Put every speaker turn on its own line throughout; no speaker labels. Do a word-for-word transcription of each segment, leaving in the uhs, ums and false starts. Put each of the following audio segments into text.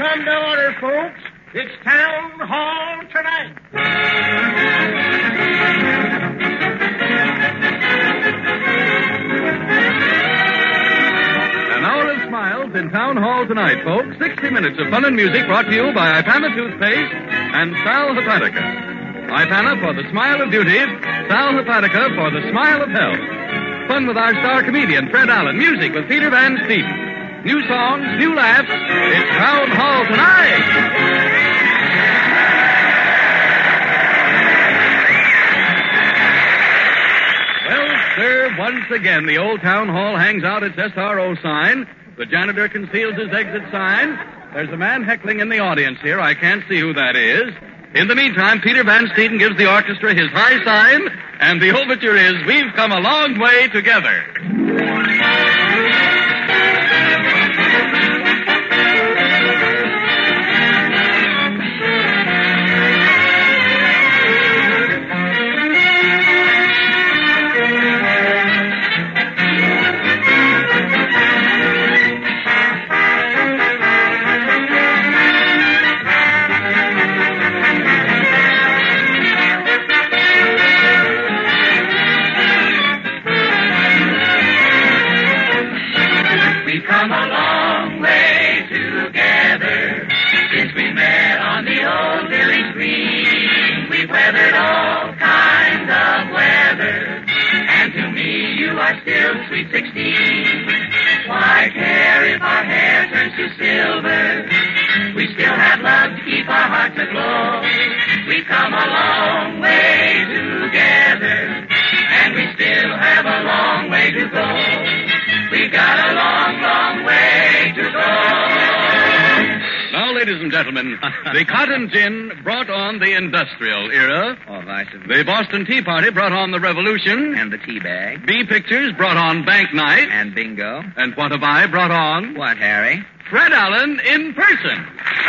come to order, folks. It's Town Hall Tonight.
An hour of smiles in Town Hall Tonight, folks. sixty minutes of fun and music brought to you by Ipana Toothpaste and Sal Hepatica. Ipana for the smile of beauty, Sal Hepatica for the smile of health. Fun with our star comedian, Fred Allen. Music with Peter Van Steeden. New songs, new laughs. It's Town Hall Tonight. Sir, once again, the old town hall hangs out its S R O sign. The janitor conceals his exit sign. There's a man heckling in the audience here. I can't see who that is. In the meantime, Peter Van Steeden gives the orchestra his high sign, and the overture is, We've Come a Long Way Together.
Sweet sixteen. Why care if our hair turns to silver? We still have love to keep our hearts aglow. We've come a long way together, and we still have a long way to go. We've got a long, long way to go.
Now, ladies and gentlemen, the cotton gin brought on the industrial era.
Oh, vice versa.
The Boston Tea Party brought on the revolution.
And the tea bag.
B Pictures brought on bank night.
And bingo.
And what have I brought on?
What, Harry?
Fred Allen in person.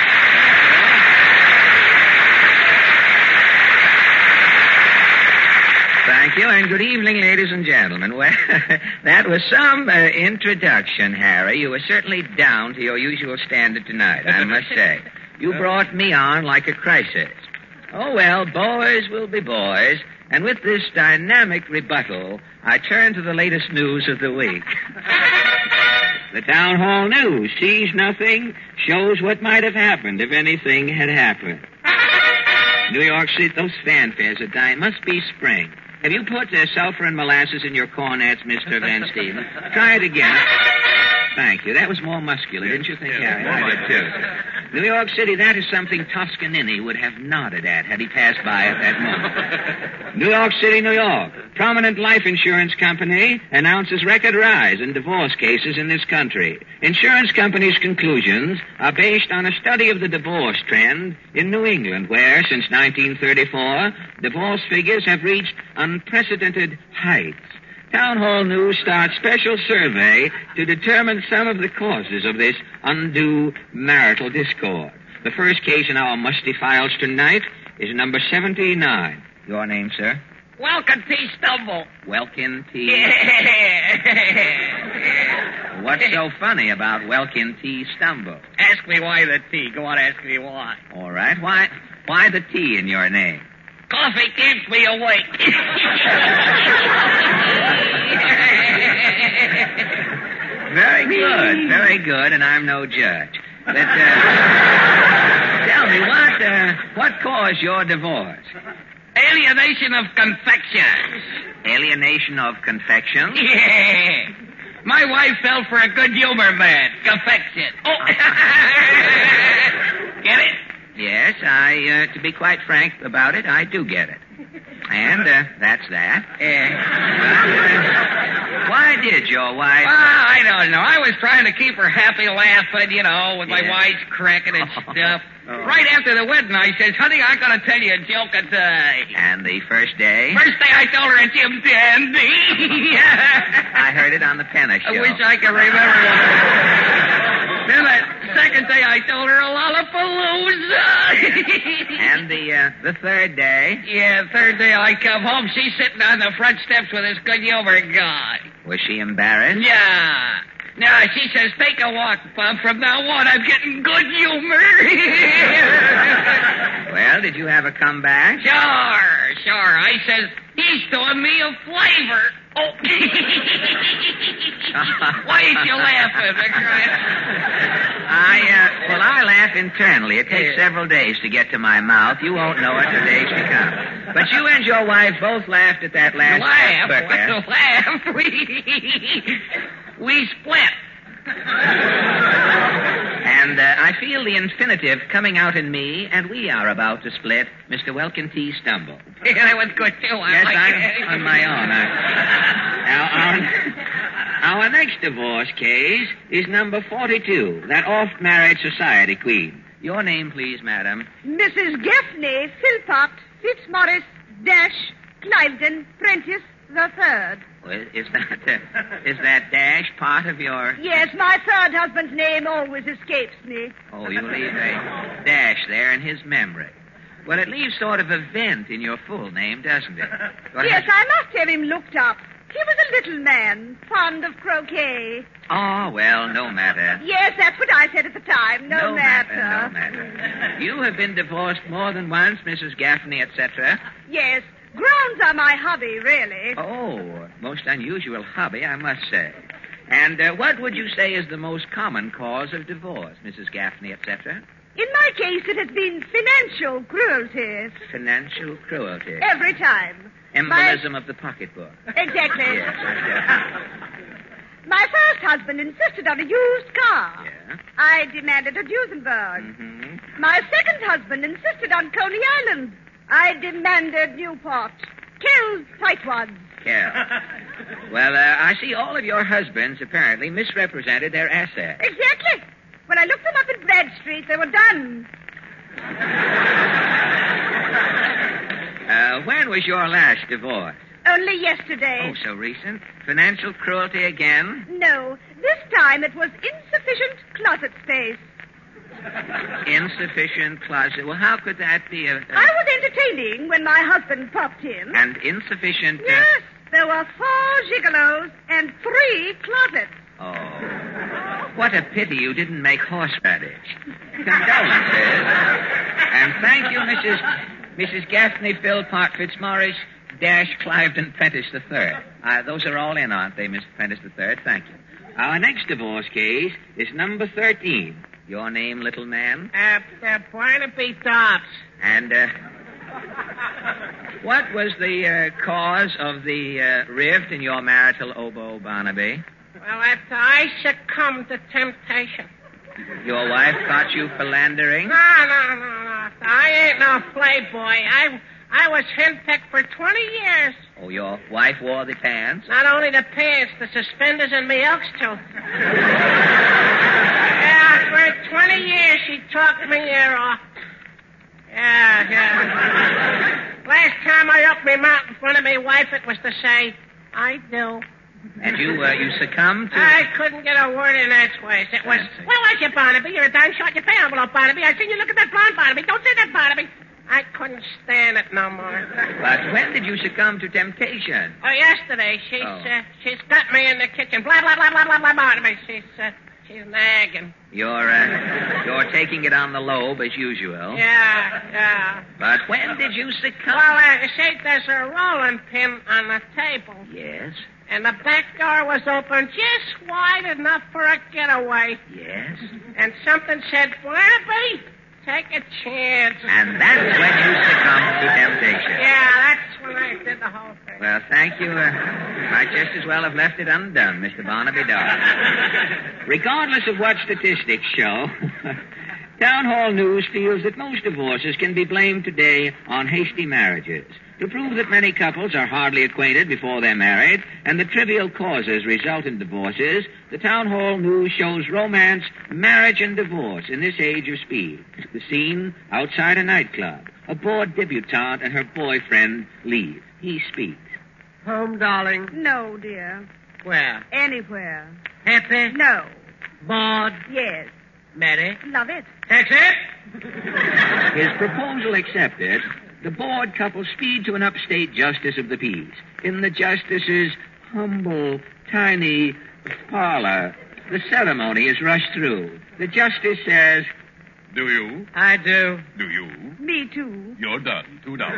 Thank you, and good evening, ladies and gentlemen. Well, that was some uh, introduction, Harry. You were certainly down to your usual standard tonight, I must say. You brought me on like a crisis. Oh, well, boys will be boys, and with this dynamic rebuttal, I turn to the latest news of the week. The Town Hall News sees nothing, shows what might have happened if anything had happened. New York City, those fanfares are dying. Must be spring. Have you put uh, sulfur and molasses in your cornets, Mister Van Steeden? Try it again. Thank you. That was more muscular, didn't you think, Harry? I did, too. New York City, that is something Toscanini would have nodded at had he passed by at that moment. New York City, New York. Prominent life insurance company announces record rise in divorce cases in this country. Insurance companies' conclusions are based on a study of the divorce trend in New England, where, since nineteen thirty-four, divorce figures have reached unprecedented heights. Town Hall News starts special survey to determine some of the causes of this undue marital discord. The first case in our musty files tonight is number seventy-nine. Your name, sir?
Welkin T. Stumble.
Welkin T. What's so funny about Welkin T. Stumble?
Ask me why the T. Go on, ask me why.
All right. Why, why the T in your name?
Coffee keeps me awake.
Very good, very good, and I'm no judge. But, uh, tell me, what, uh, what caused your divorce?
Alienation of confections.
Alienation of confections?
Yeah. My wife fell for a good humor man. Confection. Oh. Get it?
Yes, I, uh, to be quite frank about it, I do get it. And, uh, that's that.
Yeah.
Why did your wife...
Well, I don't know. I was trying to keep her happy laughing, you know, with my
Yeah.
wife's cracking and stuff.
Oh.
Right after the wedding, I says, honey, I gotta tell you a joke today.
And the first day?
First day I told her a Jim Dandy.
I heard it on the Penna show.
I wish I could remember it. Then the second day I told her a Lollapalooza.
And the, uh, the third day?
Yeah, third day I come home, she's sitting on the front steps with this good humor guy.
Was she embarrassed?
Yeah. No, Yeah, she says, take a walk, Bob. From now on, I'm getting good humor.
Well, did you have a comeback?
Sure, sure. I says, he's doing me a flavor. Oh. Why ain't you laughing?
I, uh, well, I laugh internally. It takes several days to get to my mouth. You won't know it till days to come. But you and your wife both laughed at that last
Laugh,
burger.
laugh. We, we split.
And uh, I feel the infinitive coming out in me, and we are about to split. Mister Welkin T. Stumble.
Yeah, that was good, too. I
Yes,
like
I'm
it.
on my own. I... Now, our, our next divorce case is number forty-two, that oft-married society queen. Your name, please, madam.
Missus Gaffney, Philpott, Fitzmaurice, Dash, Cliveden, Prentice, the third.
Well, is that uh, is that dash part of your...
Yes, my third husband's name always escapes me.
Oh, you leave a dash there in his memory. Well, it leaves sort of a vent in your full name, doesn't it? What
Yes,
has-
I must have him looked up. He was a little man, fond of croquet.
Oh, well, no matter.
Yes, that's what I said at the time. No,
matter. No matter. You have been divorced more than once, Missus Gaffney, et cetera.
Yes, grounds are my hobby, really.
Oh, most unusual hobby, I must say. And uh, what would you say is the most common cause of divorce, Missus Gaffney, et cetera?
In my case, it has been financial cruelty.
Financial cruelty.
Every time.
Embolism of the pocketbook.
Exactly.
Yes, yes.
My first husband insisted on a used car.
Yeah.
I demanded a Duesenberg.
Mm-hmm.
My second husband insisted on Coney Island. I demanded Newport. Killed tightwads.
Yeah. Well, uh, I see all of your husbands apparently misrepresented their assets.
Exactly. When I looked them up in Bradstreet, they were done.
Uh, when was your last divorce?
Only yesterday.
Oh, so recent? Financial cruelty again?
No, this time it was insufficient closet space.
Insufficient closet. Well, how could that be? A, a...
I was entertaining when my husband popped in.
And insufficient... Uh...
Yes, there were four gigolos and three closets.
Oh. What a pity you didn't make horseradish. Condolences. And thank you, Missus Missus Gaffney, Philpott, Fitzmaurice, Dash, Cliveden, Prentice the third. Uh, those are all in, aren't they, Mister Prentice the third? Thank you. Our next divorce case is number thirteen. Your name, little man?
Uh, uh, Barnaby Dobbs.
And, uh... what was the uh, cause of the uh, rift in your marital oboe, Barnaby?
Well, after I succumbed to temptation.
Your wife caught you philandering?
No, no, no, no. I ain't no playboy. I I was henpecked for twenty years.
Oh, your wife wore the pants?
Not only the pants, the suspenders and me elks, too. Yeah, for twenty years she talked me ear off. Yeah, yeah. Last time I opened my mouth in front of my wife, it was to say, I do.
And you, uh, you succumbed to...
I couldn't get a word in edgeways. It was,
Fancy.
where was you, Barnaby? You're a dime shot. You pay envelope, Barnaby. I seen you look at that blonde, Barnaby. Don't say that, Barnaby. I couldn't stand it no more.
But when did you succumb to temptation?
Oh, yesterday. She's,
Oh.
uh, she's got me in the kitchen. Blah, blah, blah, blah, blah, blah, Barnaby. She's, uh, she's nagging.
You're, uh, you're taking it on the lobe as usual.
Yeah, yeah.
But when did you succumb?
Well, uh, see, there's a rolling pin on the table.
Yes,
And the back door was open just wide enough for a getaway.
yes.
And something said, Barnaby, take a chance.
And that's when you succumbed to temptation.
Yeah, that's when I did the whole thing.
Well, thank you. Uh, I just as well have left it undone, Mister Barnaby Dobbs. Regardless of what statistics show, Town Hall News feels that most divorces can be blamed today on hasty marriages. To prove that many couples are hardly acquainted before they're married, and the trivial causes result in divorces, the Town Hall News shows romance, marriage, and divorce in this age of speed. The scene, outside a nightclub. A bored debutante and her boyfriend leave. He speaks.
Home, darling.
No, dear.
Where?
Anywhere.
Happy?
No.
Bored?
Yes.
Mary?
Love it.
That's it?
His proposal accepted, the bored couple speed to an upstate justice of the peace. In the justice's humble, tiny parlor. The ceremony is rushed through. The justice says,
Do you?
I do.
Do you?
Me too.
You're done. Two dollars.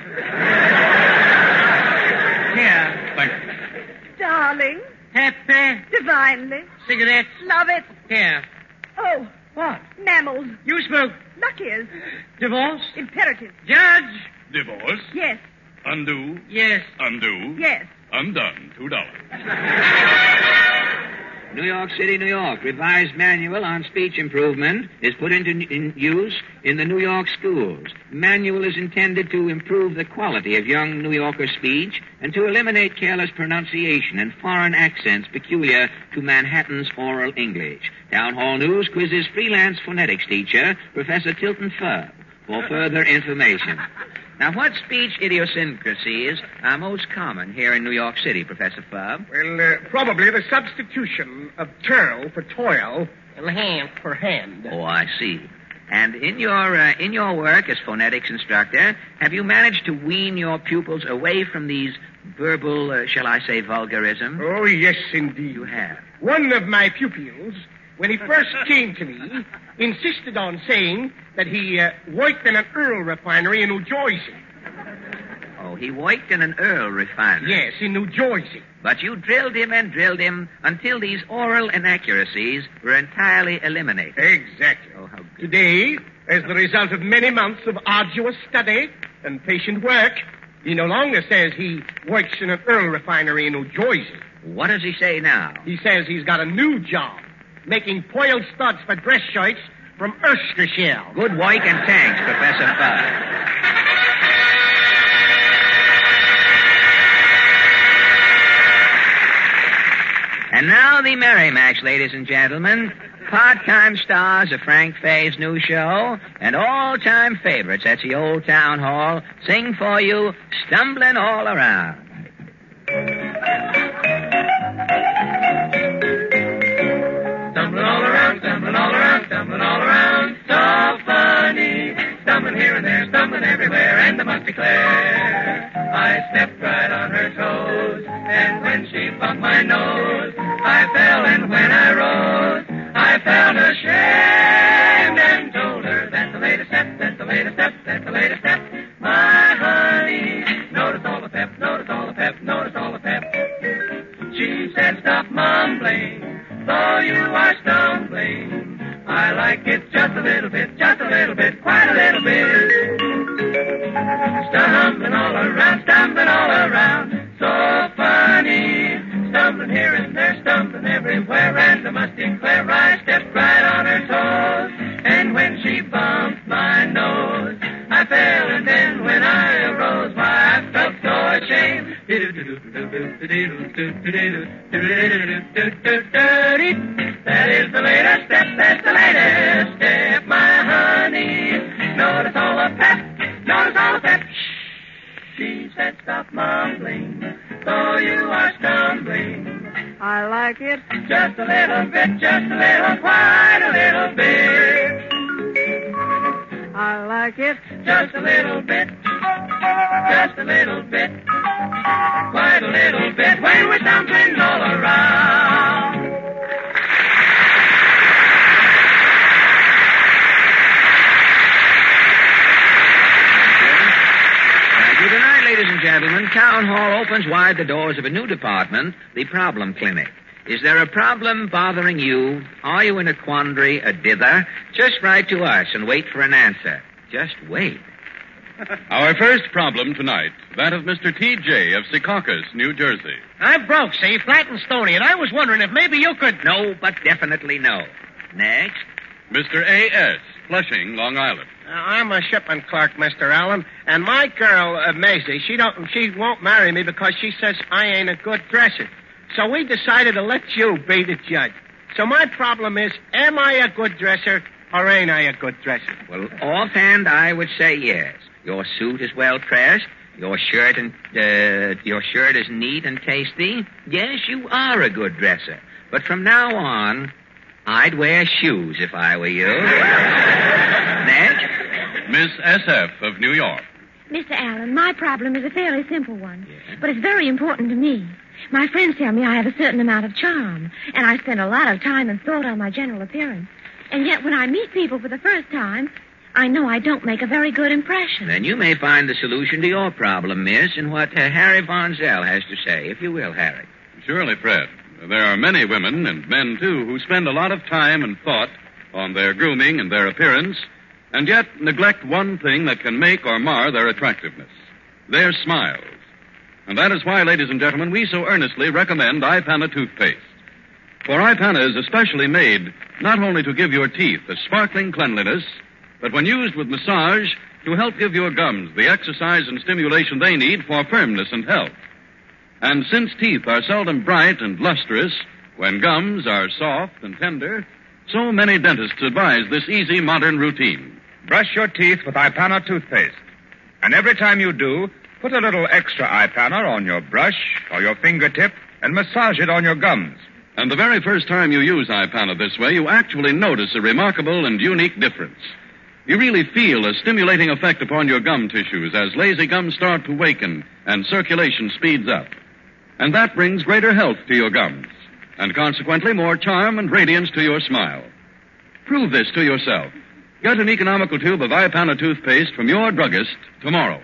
Here.
Thank you.
Darling,
Happy.
divinely,
Cigarettes.
love it.
Here.
Oh,
What?
mammals,
You smoke.
luckies,
Divorce.
imperative.
Judge.
Divorce.
Yes,
Undo.
Yes.
Undo.
yes.
Undone. Two dollars.
New York City, New York. Revised manual on speech improvement is put into in use in the New York schools. Manual is intended to improve the quality of young New Yorker speech and to eliminate careless pronunciation and foreign accents peculiar to Manhattan's oral English. Town Hall News quizzes freelance phonetics teacher, Professor Tilton Ferb, for further information. Now, what speech idiosyncrasies are most common here in New York City, Professor Ferb?
Well, uh, probably the substitution of toil for toil and hand for hand.
Oh, I see. And in your uh, in your work as phonetics instructor, have you managed to wean your pupils away from these verbal, uh, shall I say, vulgarisms?
Oh, yes, indeed.
You have.
One of my pupils, when he first came to me, insisted on saying that he uh, worked in an oil refinery in New Jersey.
Oh, he worked in an oil refinery.
Yes, in New Jersey.
But you drilled him and drilled him until these oral inaccuracies were entirely eliminated.
Exactly.
Oh, how good.
Today, as the result of many months of arduous study and patient work, he no longer says he works in an oil refinery in New Jersey.
What does he say now?
He says he's got a new job, making foil studs for dress shirts from oyster shell.
Good work and thanks, Professor Ferb. And now the Merry Match, ladies and gentlemen. Part-time stars of Frank Fay's new show and all-time favorites at the Old Town Hall sing for you Stumbling All Around.
Stumbling all around, stumbling all around, stumbling all around, so funny. Stumbling here and there, stumbling everywhere, and I must declare, I stepped right on her toes, and when she bumped my nose, I fell, and when I rose, I felt ashamed, and told her that's the latest step, that's the latest step, that's the latest step. My honey, notice all the pep, notice all the pep, notice all the pep. She said, stop mumbling, though you are stumbling. I like it just a little bit, just a little bit, quite a little bit. Stumbling all around, stumbling all around, so funny. Stumbling here and there, stumbling everywhere, and I must declare I stepped right on her toes. And when she bumped my nose, I fell, and then when I arose, why, I felt so ashamed. That is the latest step, that's the latest step, my honey. Notice all the pep, notice all the pep. Shh. She said, stop mumbling, though you are stumbling.
I like it.
Just a little bit, just a little, quite a little bit.
I like it.
Just a little bit, just a little bit, quite a little bit, when we're stumbling all around.
Thank you. Tonight, ladies and gentlemen, Town Hall opens wide the doors of a new department, the Problem Clinic. Is there a problem bothering you? Are you in a quandary, a dither? Just write to us and wait for an answer. Just wait.
Our first problem tonight, that of Mister T J of Secaucus, New Jersey.
I'm broke, see, flat and stony, and I was wondering if maybe you could...
No, but definitely no. Next.
Mister A S, Flushing, Long Island.
Uh, I'm a shipping clerk, Mister Allen, and my girl, uh, Maisie, she don't, she won't marry me because she says I ain't a good dresser. So we decided to let you be the judge. So my problem is, am I a good dresser or ain't I a good dresser?
Well, offhand, I would say yes. Your suit is well pressed. Your shirt and uh, your shirt is neat and tasty. Yes, you are a good dresser. But from now on, I'd wear shoes if I were you. Next.
Miss S F of New York.
Mister Allen, my problem is a fairly simple one,
Yes.
but it's very important to me. My friends tell me I have a certain amount of charm, and I spend a lot of time and thought on my general appearance. And yet when I meet people for the first time, I know I don't make a very good impression.
Then you may find the solution to your problem, miss, in what uh, Harry Von Zell has to say, if you will, Harry.
Surely, Fred. There are many women, and men too, who spend a lot of time and thought on their grooming and their appearance, and yet neglect one thing that can make or mar their attractiveness, their smiles. And that is why, ladies and gentlemen, we so earnestly recommend Ipana toothpaste. For Ipana is especially made not only to give your teeth a sparkling cleanliness, but when used with massage, to help give your gums the exercise and stimulation they need for firmness and health. And since teeth are seldom bright and lustrous, when gums are soft and tender, so many dentists advise this easy modern routine.
Brush your teeth with Ipana toothpaste. And every time you do, put a little extra Ipana on your brush or your fingertip and massage it on your gums.
And the very first time you use Ipana this way, you actually notice a remarkable and unique difference. You really feel a stimulating effect upon your gum tissues as lazy gums start to waken and circulation speeds up. And that brings greater health to your gums, and consequently more charm and radiance to your smile. Prove this to yourself. Get an economical tube of Ipana toothpaste from your druggist tomorrow.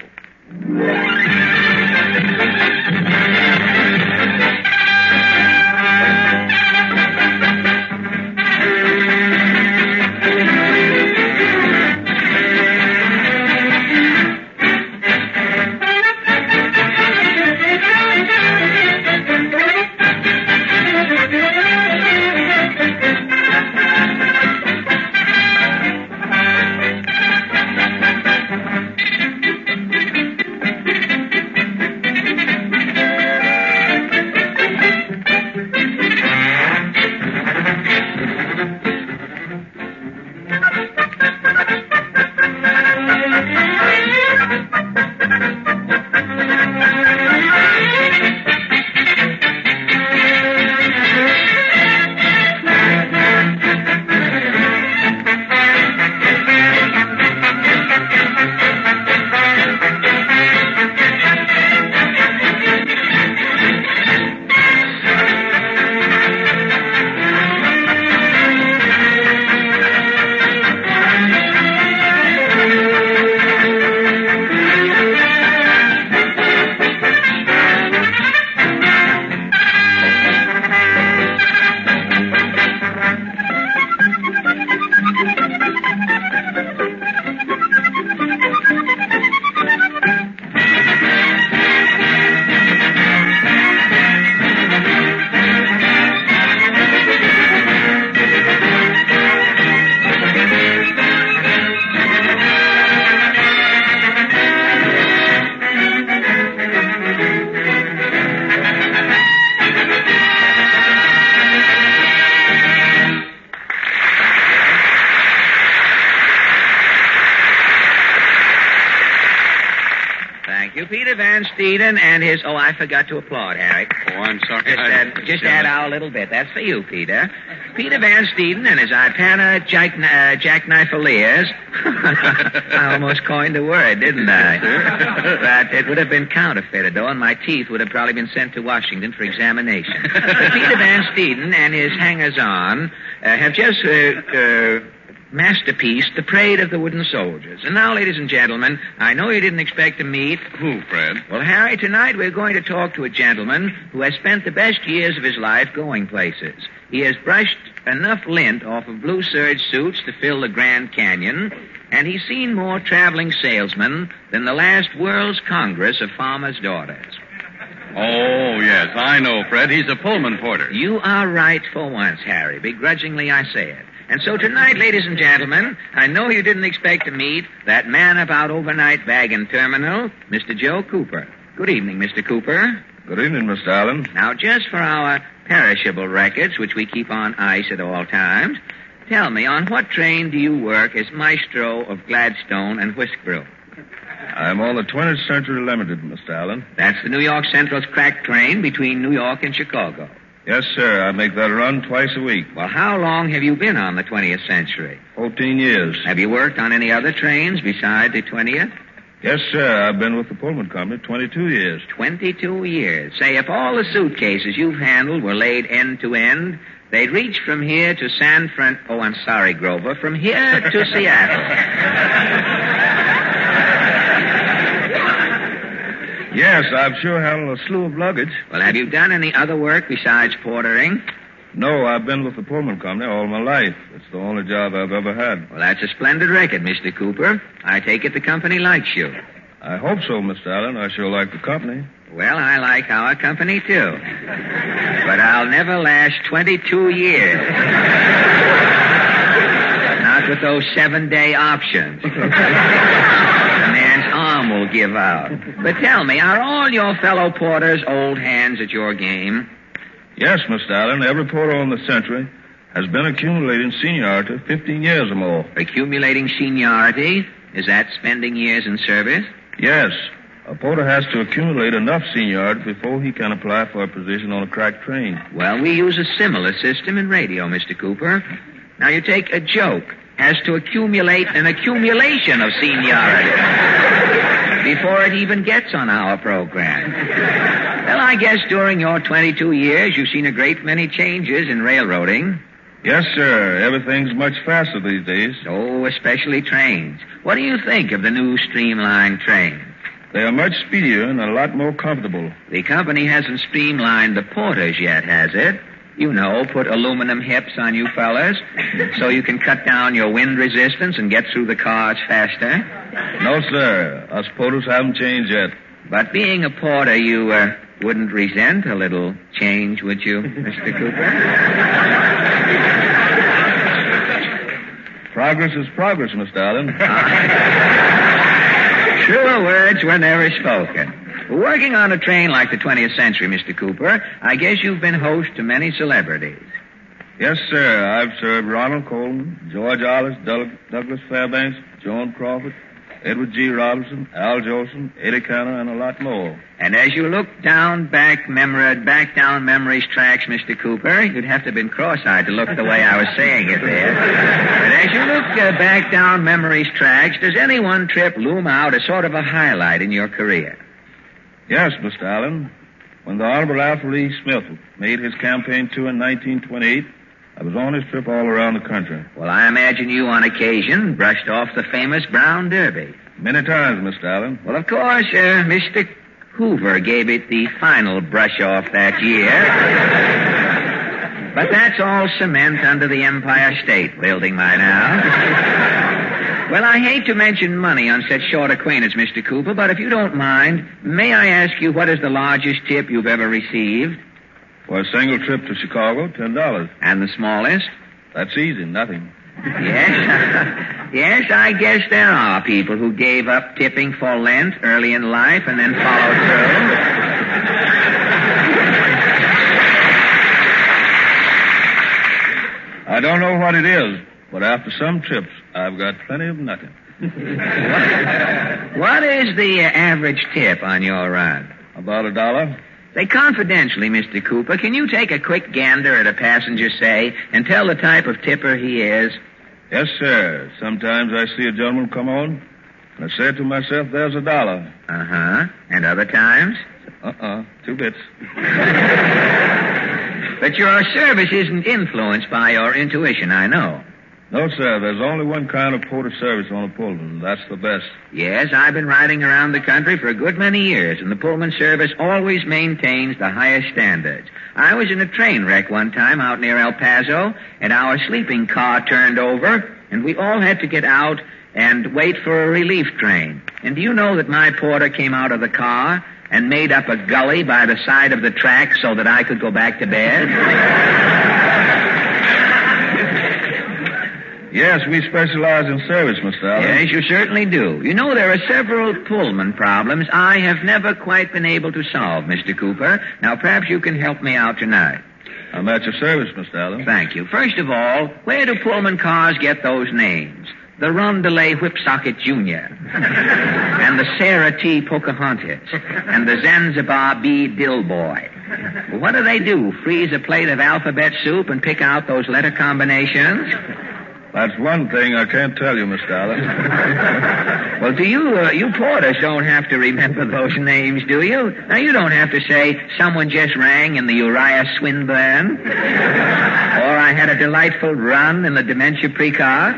Peter Van Steeden and his... Oh, I forgot to applaud, Harry.
Oh, I'm sorry.
Just, add, just add our little bit. That's for you, Peter. Peter Van Steeden and his Ipana jack, uh, jackknifeliers. I almost coined the word, didn't I? But it would have been counterfeited, though, and my teeth would have probably been sent to Washington for examination. But Peter Van Steeden and his hangers-on uh, have just... Uh, uh, masterpiece, The Parade of the Wooden Soldiers. And now, ladies and gentlemen, I know you didn't expect to meet...
Who, Fred?
Well, Harry, tonight we're going to talk to a gentleman who has spent the best years of his life going places. He has brushed enough lint off of blue serge suits to fill the Grand Canyon, and he's seen more traveling salesmen than the last World's Congress of Farmers' Daughters.
Oh, yes, I know, Fred. He's a Pullman porter.
You are right for once, Harry. Begrudgingly, I say it. And so tonight, ladies and gentlemen, I know you didn't expect to meet that man about overnight wagon terminal, Mister Joe Cooper. Good evening, Mister Cooper.
Good evening, Mister Allen.
Now, just for our perishable records, which we keep on ice at all times, tell me, on what train do you work as maestro of Gladstone and Whiskbrew?
I'm on the twentieth Century Limited, Mister Allen.
That's the New York Central's crack train between New York and Chicago.
Yes, sir. I make that run twice a week.
Well, how long have you been on the twentieth Century?
Fourteen years.
Have you worked on any other trains beside the twentieth?
Yes, sir. I've been with the Pullman Company twenty-two years.
Twenty-two years. Say, if all the suitcases you've handled were laid end to end, they'd reach from here to San Fran... Oh, I'm sorry, Grover. From here to Seattle.
Yes, I've sure handled a slew of luggage.
Well, have you done any other work besides portering?
No, I've been with the Pullman Company all my life. It's the only job I've ever had.
Well, that's a splendid record, Mister Cooper. I take it the company likes you.
I hope so, Mister Allen. I sure like the company.
Well, I like our company, too. But I'll never last twenty-two years. Not with those seven-day options. The man's arm will give out. But tell me, are all your fellow porters old hands at your game?
Yes, Mister Allen. Every porter on the Century has been accumulating seniority fifteen years or more.
Accumulating seniority? Is that spending years in service?
Yes. A porter has to accumulate enough seniority before he can apply for a position on a crack train.
Well, we use a similar system in radio, Mister Cooper. Now, you take a joke has to accumulate an accumulation of seniority before it even gets on our program. Well, I guess during your twenty-two years, you've seen a great many changes in railroading.
Yes, sir. Everything's much faster these days.
Oh, especially trains. What do you think of the new streamlined trains?
They are much speedier and a lot more comfortable.
The company hasn't streamlined the porters yet, has it? You know, put aluminum hips on you fellas so you can cut down your wind resistance and get through the cars faster.
No, sir. Us porters haven't changed yet.
But being a porter, you uh, wouldn't resent a little change, would you, Mister Cooper?
Progress is progress, Mister Allen.
Truer words were never spoken. Working on a train like the twentieth century, Mister Cooper, I guess you've been host to many celebrities.
Yes, sir. I've served Ronald Colton, George Arliss, Doug- Douglas Fairbanks, Joan Crawford, Edward G. Robinson, Al Jolson, Eddie Cantor, and a lot more.
And as you look down back memory, back down memory's tracks, Mister Cooper, you'd have to have been cross-eyed to look the way I was saying it there. But as you look uh, back down memory's tracks, does any one trip loom out as sort of a highlight in your career?
Yes, Mister Allen. When the Honorable Alfred E. Smith made his campaign tour in nineteen twenty-eight, I was on his trip all around the country.
Well, I imagine you, on occasion, brushed off the famous Brown Derby.
Many times, Mister Allen.
Well, of course, uh, Mister Hoover gave it the final brush-off that year. But that's all cement under the Empire State Building by now. Well, I hate to mention money on such short acquaintance, Mister Cooper, but if you don't mind, may I ask you what is the largest tip you've ever received?
For a single trip to Chicago, ten dollars.
And the smallest?
That's easy, nothing.
Yes? Yes, I guess there are people who gave up tipping for Lent early in life and then followed through.
I don't know what it is, but after some trips, I've got plenty of nothing.
What is the uh, average tip on your run?
About a dollar.
Say, confidentially, Mister Cooper, can you take a quick gander at a passenger, say, and tell the type of tipper he is?
Yes, sir. Sometimes I see a gentleman come on, and I say to myself, there's a dollar.
Uh-huh. And other times?
Uh-uh. Two bits.
But your service isn't influenced by your intuition, I know.
No, sir. There's only one kind of porter service on a Pullman. That's the best.
Yes, I've been riding around the country for a good many years, and the Pullman service always maintains the highest standards. I was in a train wreck one time out near El Paso, and our sleeping car turned over, and we all had to get out and wait for a relief train. And do you know that my porter came out of the car and made up a gully by the side of the track so that I could go back to bed?
Yes, we specialize in service, Mister Allen.
Yes, you certainly do. You know, there are several Pullman problems I have never quite been able to solve, Mister Cooper. Now, perhaps you can help me out tonight.
I'm at your service, Mister Allen.
Thank you. First of all, where do Pullman cars get those names? The Rondelay Whipsocket Junior and the Sarah T. Pocahontas and the Zanzibar B. Dillboy. Well, what do they do, freeze a plate of alphabet soup and pick out those letter combinations?
That's one thing I can't tell you, Mister Allen.
Well, do you, uh, you porters don't have to remember those names, do you? Now, you don't have to say, someone just rang in the Uriah Swinburne. Or I had a delightful run in the Dementia Precox.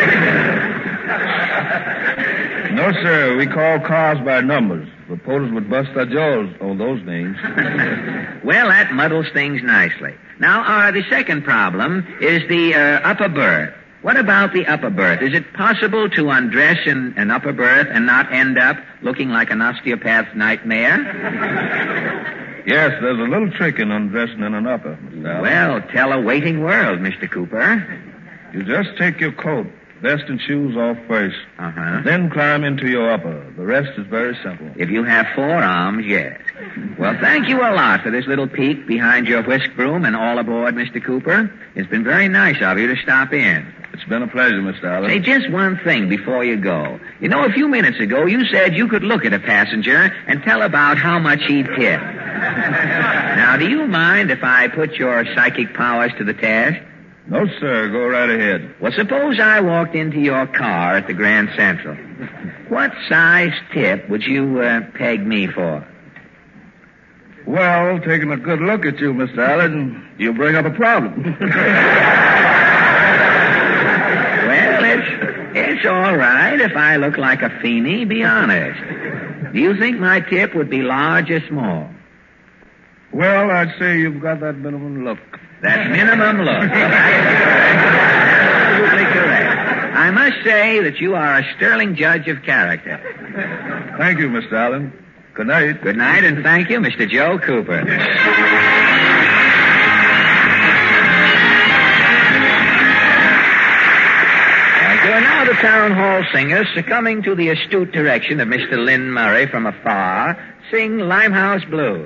No, sir. We call cars by numbers. The porters would bust their jaws on those names.
Well, that muddles things nicely. Now, uh, the second problem is the uh, upper berth. What about the upper berth? Is it possible to undress in an upper berth and not end up looking like an osteopath's nightmare?
Yes, there's a little trick in undressing in an upper, Mister Allen.
Well, tell a waiting world, Mister Cooper.
You just take your coat, vest, and shoes off first.
Uh-huh.
Then climb into your upper. The rest is very simple.
If you have forearms, yes. Well, thank you a lot for this little peek behind your whisk broom and all aboard, Mister Cooper. It's been very nice of you to stop in.
It's been a pleasure, Mister Allen.
Say, just one thing before you go. You know, a few minutes ago, you said you could look at a passenger and tell about how much he'd tip. Now, do you mind if I put your psychic powers to the test?
No, sir. Go right ahead.
Well, suppose I walked into your car at the Grand Central. What size tip would you uh, peg me for?
Well, taking a good look at you, Mister Allen, you bring up a problem.
Well, it's, it's all right if I look like a feenie, be honest. Do you think my tip would be large or small?
Well, I'd say you've got that minimum look.
That minimum look. Absolutely correct. I must say that you are a sterling judge of character.
Thank you, Mister Allen. Good night.
Good night, and thank you, Mister Joe Cooper. We're now the town hall singers, succumbing to the astute direction of Mister Lynn Murray from afar, sing Limehouse Blues.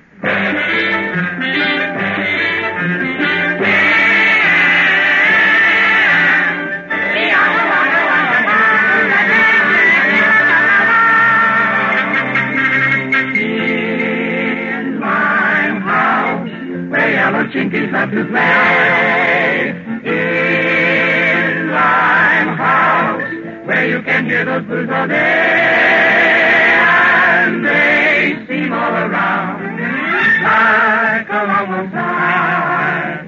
In Limehouse, where yellow chinkies love to play. In Limehouse, where you can hear those blues all day, and they seem all around like a long time,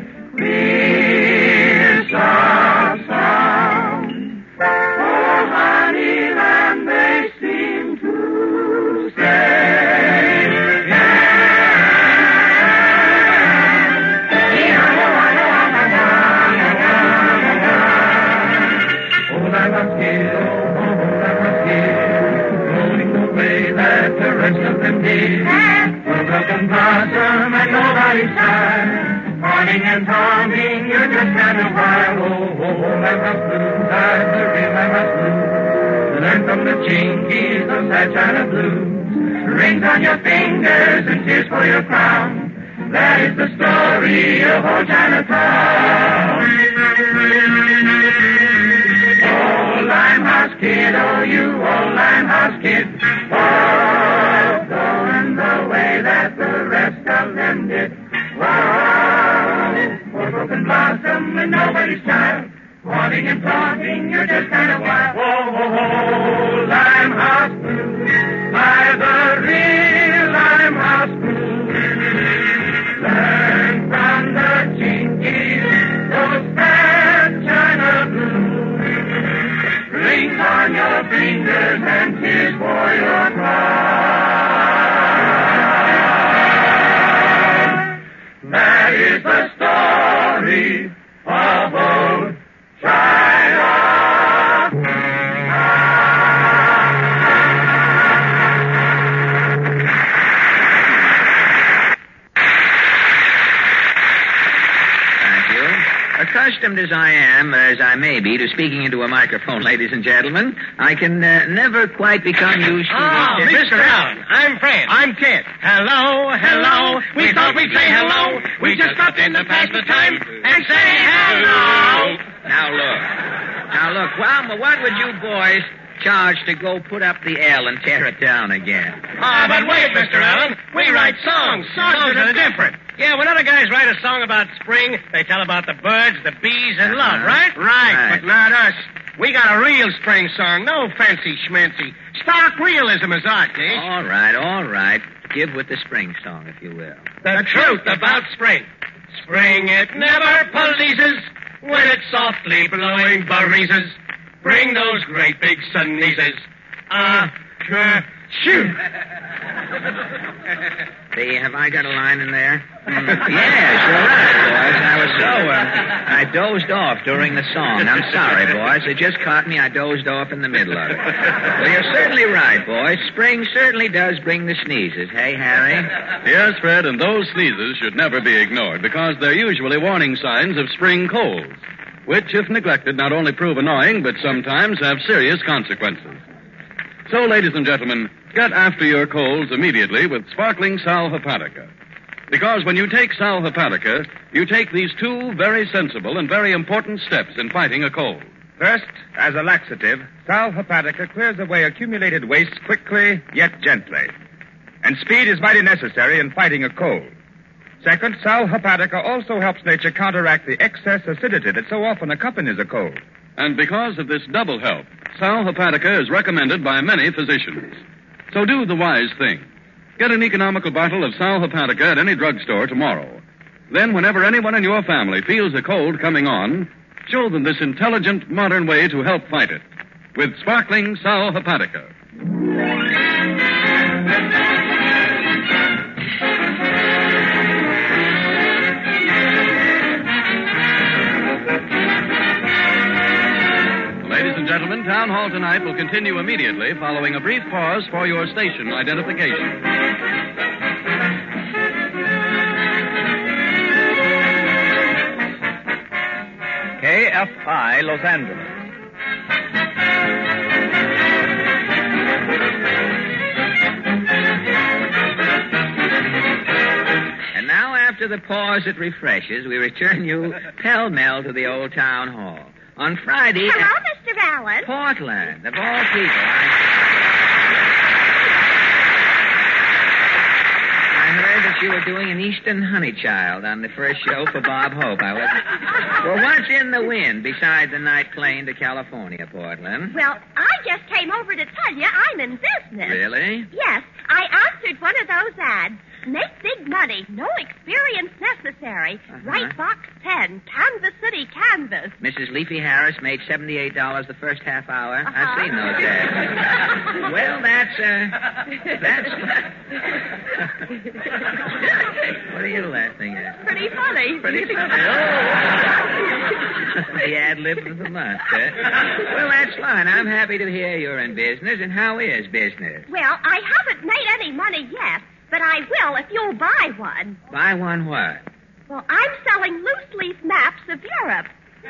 clear soft sound. Oh, Honeyland, they seem to say. Broken blossom and nobody's time. Morning and taunting, you're just kind of wild. Oh, oh, oh, Limehouse Blues, I'm the real Limehouse Blues. Learn from the chinkies, those sad China blues. Rings on your fingers and tears for your crown. That is the story of old Chinatown. Oh, Limehouse Kid, oh, you old Limehouse Kid. Oh, going the way that the rest of them did. Whoa, poor broken blossom and nobody's child. Wanting and taunting, you're just kind of wild. Whoa, whoa, whoa, Limehouse Blues, by the real Limehouse Blues. Learn from the chinkies, those bad China blues. Rings on your fingers and tears for your crown. That is the story of old China.
Accustomed as I am, as I may be, to speaking into a microphone, ladies and gentlemen, I can uh, never quite become used to...
Oh,
the...
Mister Allen, I'm Fred. I'm Kid. Hello, hello. We thought we'd say hello. We just stopped in to pass the time and say hello.
Now, look. Now, look, well, what would you boys charge to go put up the L and tear it down again?
Ah, but wait, Mister Allen. We write songs. Songs are different. Yeah, when other guys write a song about spring, they tell about the birds, the bees, and love,
Uh-huh.
right?
Right.
Right, but not us. We got a real spring song. No fancy schmancy. Stark realism is art, Gage.
All right, all right. Give with the spring song, if you will.
The truth about spring. Spring, it never pleases when it's softly blowing breezes. Bring those great big sneezes. Ah, uh, shoot.
See, have I got a line in there? Mm, yes, you're right, boys. I was so, uh, I dozed off during the song. I'm sorry, boys. It just caught me. I dozed off in the middle of it. Well, you're certainly right, boys. Spring certainly does bring the sneezes. Hey, Harry?
Yes, Fred, and those sneezes should never be ignored because they're usually warning signs of spring colds, which, if neglected, not only prove annoying, but sometimes have serious consequences. So, ladies and gentlemen, get after your colds immediately with sparkling Sal Hepatica. Because when you take Sal Hepatica, you take these two very sensible and very important steps in fighting a cold.
First, as a laxative, Sal Hepatica clears away accumulated waste quickly yet gently. And speed is mighty necessary in fighting a cold. Second, Sal Hepatica also helps nature counteract the excess acidity that so often accompanies a cold.
And because of this double help, Sal Hepatica is recommended by many physicians. So do the wise thing. Get an economical bottle of Sal Hepatica at any drugstore tomorrow. Then, whenever anyone in your family feels a cold coming on, show them this intelligent, modern way to help fight it. With sparkling Sal Hepatica. Ladies and gentlemen, Town Hall tonight will continue immediately following a brief pause for your station identification.
K F I, Los Angeles.
And now, after the pause that refreshes, we return you pell-mell to the old town hall. On Friday...
Hello, Mister Allen.
Portland, of all people. I... I heard that you were doing an Eastern Honey Child on the first show for Bob Hope. I wasn't... Well, what's in the wind besides the night plane to California, Portland?
Well, I just came over to tell you I'm in business.
Really?
Yes, I answered one of those ads. Make big money, no experience necessary.
Uh-huh.
Write box ten, Kansas City, Kansas.
Missus Leafy Harris made seventy-eight dollars the first half hour.
Uh-huh.
I've seen those ads. Well, that's, uh, that's... What are you laughing at?
Pretty funny.
Pretty funny. Oh. The ad lib of the month, huh? Well, that's fine. I'm happy to hear you're in business. And how is business?
Well, I haven't made any money yet, but I will if you'll buy one.
Buy one what?
Well, I'm selling loose-leaf maps of Europe.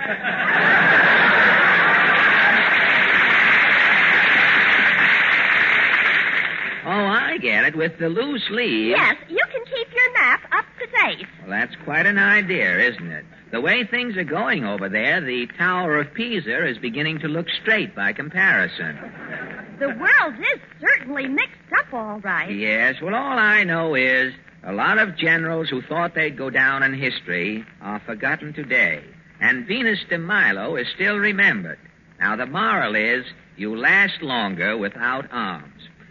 Oh, I get it. With the loose leaf.
Yes, you can keep your map up to date.
Well, that's quite an idea, isn't it? The way things are going over there, the Tower of Pisa is beginning to look straight by comparison.
The world is certainly mixed up all right.
Yes, well, all I know is a lot of generals who thought they'd go down in history are forgotten today. And Venus de Milo is still remembered. Now, the moral is you last longer without arms.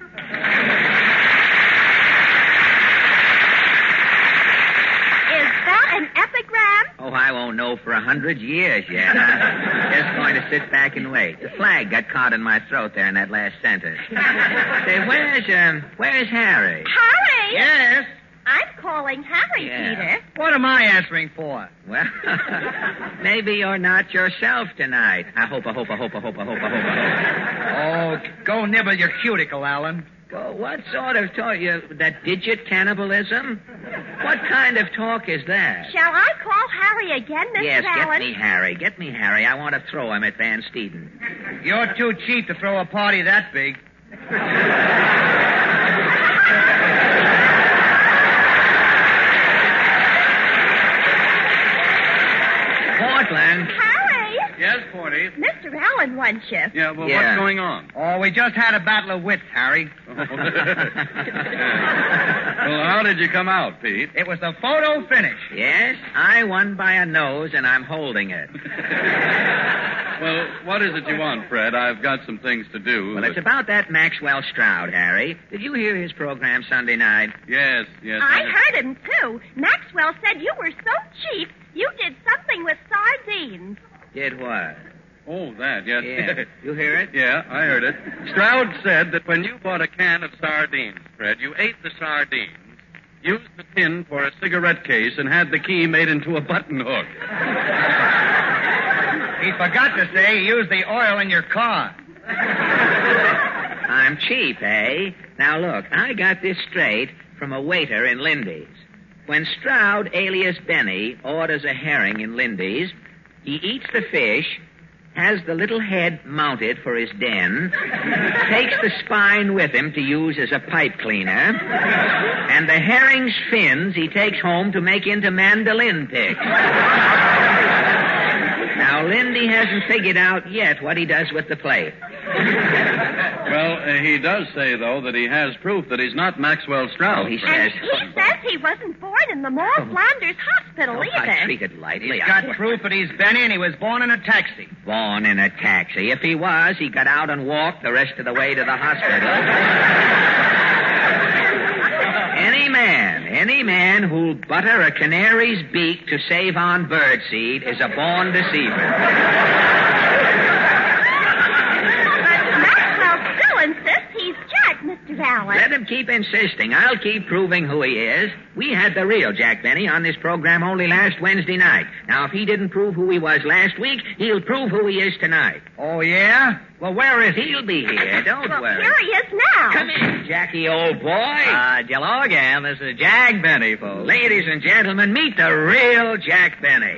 Is that an epigram?
Oh, I won't know for a hundred years yet. I'm just going to sit back and wait. The flag got caught in my throat there in that last sentence. Say, where's, um, where's Harry?
Harry?
Yes?
I'm calling Harry,
Yeah.
Peter.
What am I answering for?
Well, maybe you're not yourself tonight. I hope, I hope, I hope, I hope, I hope, I hope, I hope.
Oh, go nibble your cuticle, Alan.
Go, what sort of talk? You, that digit cannibalism? What kind of talk is that?
Shall I call Harry again, Mister
Yes,
Allen?
get me Harry. Get me Harry. I want to throw him at Van Steeden.
You're too cheap to throw a party that big.
Portland.
Harry?
Yeah?
Yes, Porty.
Mister Allen wants you.
Yeah, well,
Yeah.
what's going on?
Oh, we just had a battle of wits, Harry.
Well, how did you come out, Pete?
It was the photo finish.
Yes, I won by a nose, and I'm holding it.
Well, what is it you want, Fred? I've got some things to do.
Well, it's about that Maxwell Stroud, Harry. Did you hear his program Sunday night?
Yes, yes.
I heard him, too. Maxwell said you were so cheap, you did something with sardines.
Did what?
Oh, that, yes.
Yeah. You hear it?
Yeah, I heard it. Stroud said that when you bought a can of sardines, Fred, you ate the sardines, used the tin for a cigarette case, and had the key made into a button hook.
He forgot to say he used the oil in your car.
I'm cheap, eh? Now, look, I got this straight from a waiter in Lindy's. When Stroud, alias Benny, orders a herring in Lindy's, he eats the fish, has the little head mounted for his den, takes the spine with him to use as a pipe cleaner, and the herring's fins he takes home to make into mandolin picks. Now, Lindy hasn't figured out yet what he does with the plate.
Well, uh, he does say, though, that he has proof that he's not Maxwell Stroud.
Oh, he
Fred.
says...
And he says he wasn't born in the Moore Flanders Hospital
Oh,
either.
I treat it lightly.
He's
I-
got proof that he's Benny and he was born in a taxi.
Born in a taxi. If he was, he got out and walked the rest of the way to the hospital. Any man, any man who'll butter a canary's beak to save on birdseed is a born deceiver.
Maxwell still insists he's Jack, Mister Allen.
Let him keep insisting. I'll keep proving who he is. We had the real Jack Benny on this program only last Wednesday night. Now, if he didn't prove who he was last week, he'll prove who he is tonight.
Oh, yeah? Well, where is he?
He'll be here. Don't
Well,
worry.
here he is now.
Come in, Jackie, old boy.
Uh, hello again. This is Jack Benny, folks.
Ladies and gentlemen, meet the real Jack Benny.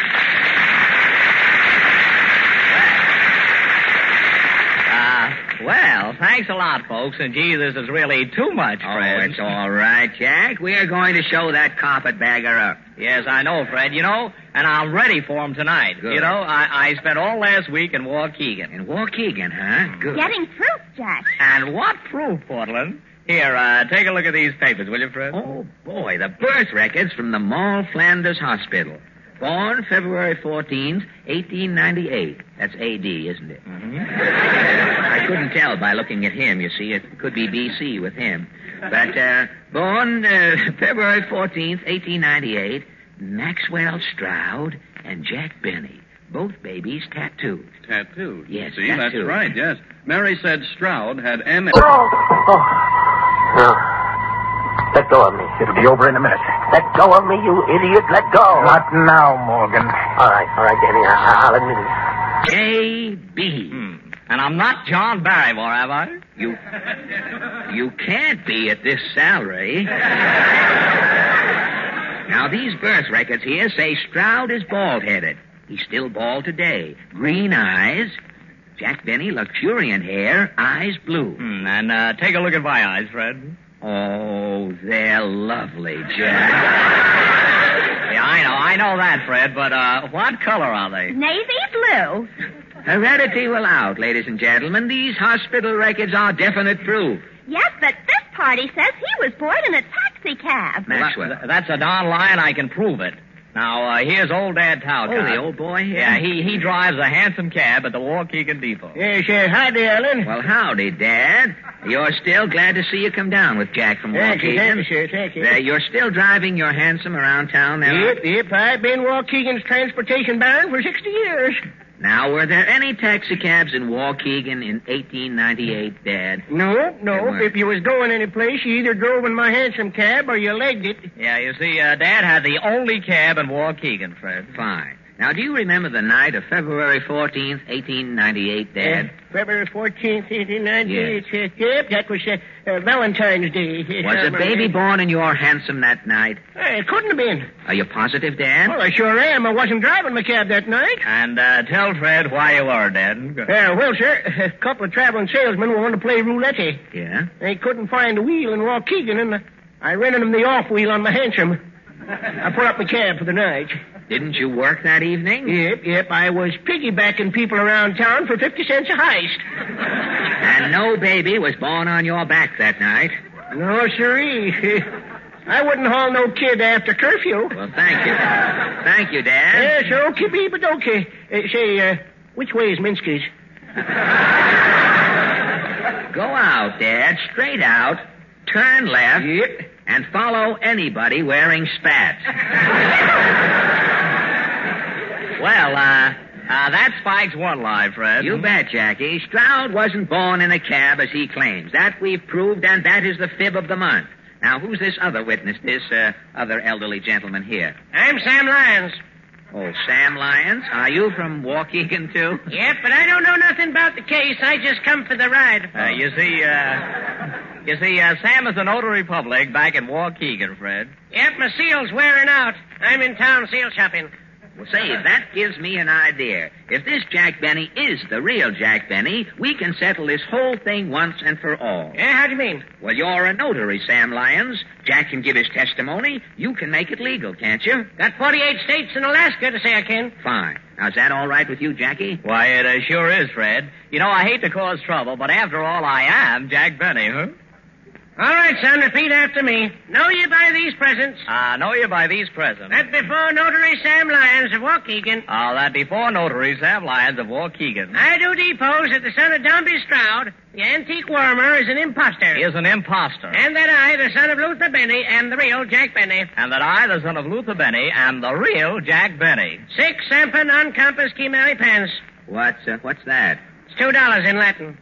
Uh, well, thanks a lot, folks. And, gee, this is really too much,
Oh,
Fred.
it's all right, Jack. We are going to show that carpetbagger up.
Yes, I know, Fred. You know, and I'm ready for him tonight.
Good.
You know, I, I spent all last week in Waukegan.
In Waukegan, huh? Good.
Getting proof, Jack.
And what proof, Portland? Here, uh, take a look at these papers, will you, Fred?
Oh, boy, the birth records from the Mall Flanders Hospital. Born February fourteenth, eighteen ninety-eight. That's A D, isn't it?
Mm-hmm.
I couldn't tell by looking at him, you see. It could be B C with him. But, uh, born uh, February fourteenth, eighteen ninety-eight, Maxwell Stroud and Jack Benny. Both babies tattooed.
Tattooed.
Yes,
See,
tattooed.
that's right, yes. Mary said Stroud had M...
Oh, oh. No. Let go of me. It'll be over in a minute. Let go of me, you idiot. Let go. Not now, Morgan. All right, all right, Danny. I- I'll admit it.
J B.
Hmm. And I'm not John Barrymore, have I?
You... You can't be at this salary. Now, these birth records here say Stroud is bald-headed. He's still bald today. Green eyes. Jack Benny, luxuriant hair, eyes blue.
Hmm. And uh, take a look at my eyes, Fred.
Oh, they're lovely, Jack.
Yeah, I know, I know that, Fred, but uh, what color are they?
Navy blue.
Heredity will out, ladies and gentlemen. These hospital records are definite proof.
Yes, but this party says he was born in a taxi cab.
Maxwell.
Th- that's a darn lie, and I can prove it. Now, uh, here's old Dad Talcott.
Oh, the old boy here?
Yeah, he, he drives a handsome cab at the Waukegan Depot.
Yes, yes. Howdy, Ellen.
Well, howdy, Dad. You're still glad to see you come down with Jack from
Thank you, thank
Waukegan.
you, sir. Thank you.
Uh, you're still driving your hansom around town now?
Yep, yep. I've been Waukegan's transportation baron for sixty years.
Now, were there any taxicabs in Waukegan in eighteen ninety-eight, Dad?
No,
There
no.
weren't.
If you was going any place, you either drove in my hansom cab or you legged it.
Yeah, you see, uh, Dad had the only cab in Waukegan, Fred.
Fine. Now, do you remember the night of February fourteenth, eighteen ninety-eight, Dad?
Uh, February fourteenth, eighteen ninety-eight. Yes. Yep, that was uh, uh, Valentine's Day. Yes,
Was
I
a
remember
baby
that.
born in your hansom that night?
Uh, it couldn't have been.
Are you positive, Dad?
Well, I sure am. I wasn't driving my cab that night.
And uh, tell Fred why you were, Dad. Go.
Uh, well, sir, a couple of traveling salesmen wanted to play roulette.
Yeah?
They couldn't find a wheel in Waukegan, and I rented them the off wheel on my hansom. I put up my cab for the night.
Didn't you work that evening?
Yep, yep. I was piggybacking people around town for fifty cents a heist.
And no baby was born on your back that night.
No, siree. I wouldn't haul no kid after curfew.
Well, thank you. Thank you, Dad.
Yes, okay, be, but okay. Uh, say, uh, which way is Minsky's?
Go out, Dad, straight out, turn left,
yep.
and follow anybody wearing spats.
Well, uh, uh, that spikes one lie, Fred.
You bet, Jackie. Stroud wasn't born in a cab, as he claims. That we've proved, and that is the fib of the month. Now, who's this other witness, this uh, other elderly gentleman here?
I'm Sam Lyons.
Oh, Sam Lyons? Are you from Waukegan, too?
Yep, but I don't know nothing about the case. I just come for the ride.
Uh, you see, uh, you see, uh, Sam is a notary public back in Waukegan, Fred.
Yep, my seal's wearing out. I'm in town seal shopping.
Well, say, that gives me an idea. If this Jack Benny is the real Jack Benny, we can settle this whole thing once and for all.
Yeah, how do you mean?
Well, you're a notary, Sam Lyons. Jack can give his testimony. You can make it legal, can't you?
Got forty-eight states and Alaska to say I can.
Fine. Now, is that all right with you, Jackie?
Why, it uh, sure is, Fred. You know, I hate to cause trouble, but after all, I am Jack Benny, huh?
All right, son, repeat after me. Know you by these presents.
Ah, uh, know you by these presents.
That before notary Sam Lyons of Waukegan.
Ah, uh, that before notary Sam Lyons of Waukegan.
I do depose that the son of Dombey Stroud, the antique wormer, is an imposter.
He is an imposter.
And that I, the son of Luther Benny, am the real Jack Benny.
And that I, the son of Luther Benny, am the real Jack Benny.
Six semper non compos qui mari pens.
What's, uh, what's that?
It's two dollars in Latin.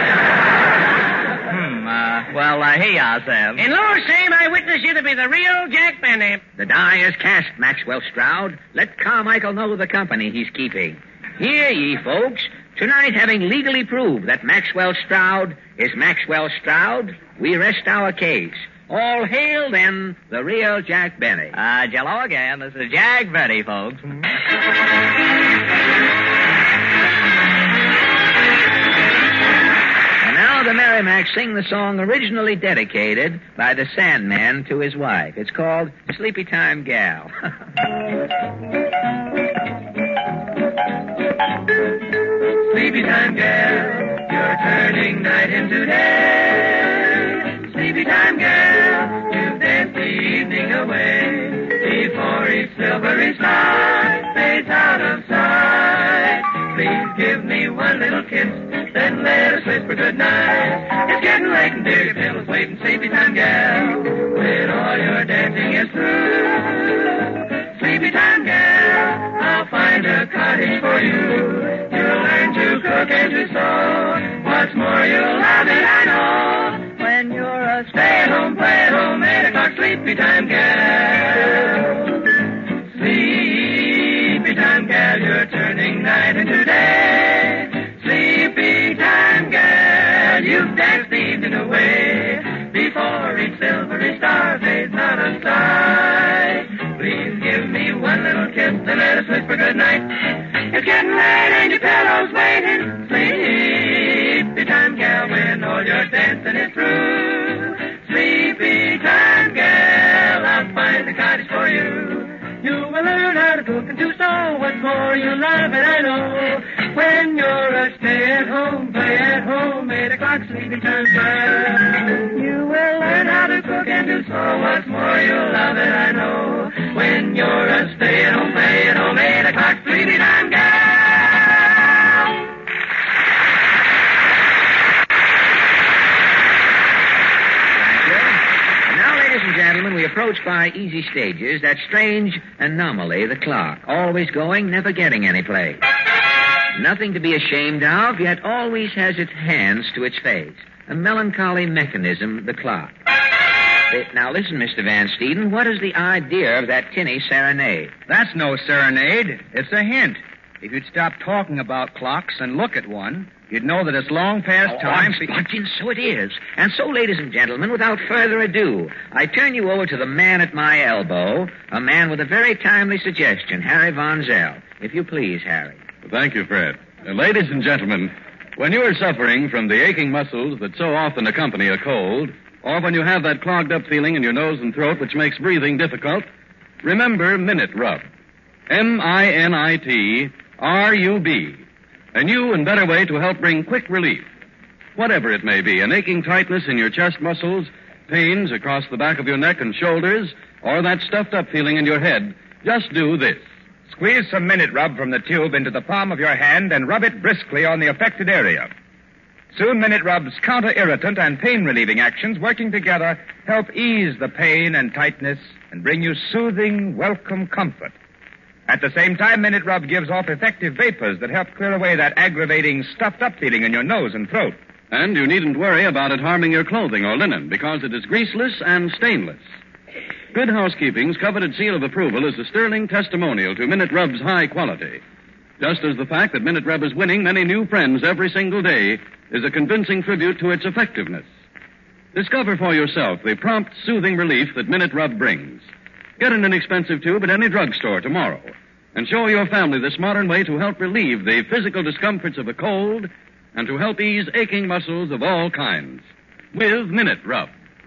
Hmm, uh, well, uh, here you are, Sam.
In lieu of same, I witness you to be the real Jack Benny.
The die is cast, Maxwell Stroud. Let Carmichael know the company he's keeping. Hear ye, folks. Tonight, having legally proved that Maxwell Stroud is Maxwell Stroud, we rest our case. All hail, then, the real Jack Benny.
Ah, uh, jello again. This is Jack Benny, folks.
Now the Merrimacs sing the song originally dedicated by the Sandman to his wife. It's called Sleepy Time Gal.
Sleepy time gal, you're turning night into day. Sleepy time gal, you've danced the evening away. Before each silvery star fades out of sight, please give me one little kiss, then let us whisper goodnight. It's getting late and dear, your pillow's waiting, sleepy time gal, when all your dancing is through. Sleepy time gal, I'll find a cottage for you. You'll learn to cook and to sew. What's more, you'll love it, I know. When you're a stay-at-home, play-at-home, eight o'clock sleepy time gal. Sleepy time gal, you're turning night into day. Sleepy time gal, you've danced the evening away. Before each silvery star fades out of sight, please give me one little kiss and let us whisper goodnight. It's getting late and your pillow's waiting. Sleepy time gal, when all your dancing is through. Sleepy time gal, I'll find a cottage for you. You will learn how to cook and to sew. What's more, you'll love it, I know. When you're a stay-at-home, play-at-home, eight o'clock sleepy time gal. You will learn how to cook and to sew. What's more, you'll love it, I know. When you're a stay-at-home, play-at-home, eight o'clock sleepy time gal.
Ladies and gentlemen, we approach by easy stages that strange anomaly, the clock. Always going, never getting any play. Nothing to be ashamed of, yet always has its hands to its face. A melancholy mechanism, the clock. Now listen, Mister Van Steeden, what is the idea of that tinny serenade?
That's no serenade. It's a hint. If you'd stop talking about clocks and look at one, you'd know that it's long past
oh,
time.
Oh, Splodgin, so it is. And so, ladies and gentlemen, without further ado, I turn you over to the man at my elbow, a man with a very timely suggestion, Harry Von Zell. If you please, Harry.
Thank you, Fred. Uh, ladies and gentlemen, when you are suffering from the aching muscles that so often accompany a cold, or when you have that clogged up feeling in your nose and throat which makes breathing difficult, remember Minute Rub. M I N I T R U B. A new and better way to help bring quick relief. Whatever it may be, an aching tightness in your chest muscles, pains across the back of your neck and shoulders, or that stuffed-up feeling in your head, just do this.
Squeeze some Minute Rub from the tube into the palm of your hand and rub it briskly on the affected area. Soon Minute Rub's counter-irritant and pain-relieving actions working together help ease the pain and tightness and bring you soothing, welcome comfort. At the same time, Minute Rub gives off effective vapors that help clear away that aggravating, stuffed-up feeling in your nose and throat.
And you needn't worry about it harming your clothing or linen because it is greaseless and stainless. Good Housekeeping's coveted seal of approval is a sterling testimonial to Minute Rub's high quality. Just as the fact that Minute Rub is winning many new friends every single day is a convincing tribute to its effectiveness. Discover for yourself the prompt, soothing relief that Minute Rub brings. Get an inexpensive tube at any drugstore tomorrow and show your family this modern way to help relieve the physical discomforts of a cold and to help ease aching muscles of all kinds with Minute Rub.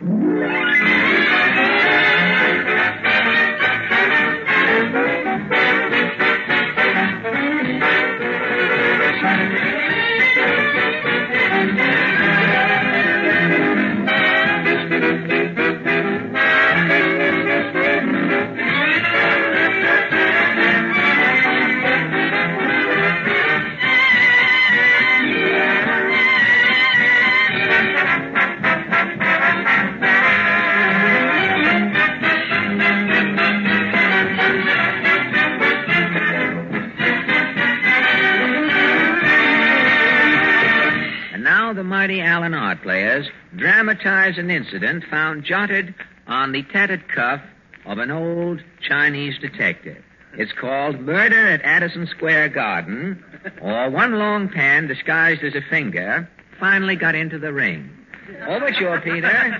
The mighty Allen art players dramatize an incident found jotted on the tattered cuff of an old Chinese detective. It's called Murder at Addison Square Garden, or One Long Pan disguised as a finger finally got into the ring. Overture, Peter.